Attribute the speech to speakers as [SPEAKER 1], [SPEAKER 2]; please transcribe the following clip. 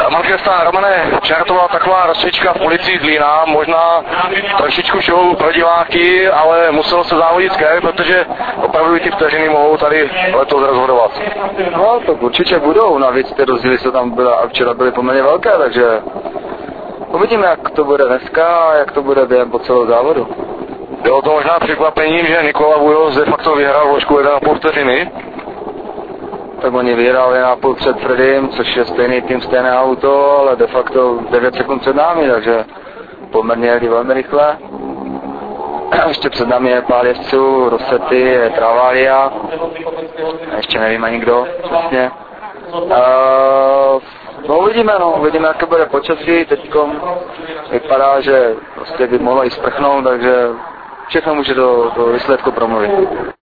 [SPEAKER 1] Markésta, Romane, včera to byla taková rozcvička v Policii Zlína, možná trošičku show pro diváky, ale muselo se závodit skvěle, protože opravdu i ty vteřiny mohou tady letos rozhodovat.
[SPEAKER 2] No, to určitě budou, navíc ty rozdíly se tam včera byly poměrně velké, takže uvidíme, jak to bude dneska a jak to bude během po celou závodu.
[SPEAKER 1] Bylo to možná překvapením, že Nikola Bujoš de facto vyhrál vložku 1,5 vteřiny.
[SPEAKER 2] Tak oni vyhráli 1,5 před Freddym, což je stejný tým, stejné auto, ale de facto 9 sekund před námi, takže poměrně jeli velmi rychle. Ještě před námi je pár jezdců, Rossetti, je Travaglia, ještě nevím ani kdo přesně. No uvidíme, jak to bude počasí, teďkom vypadá, že prostě by mohlo i sprchnout, takže všechno může do výsledku promluvit.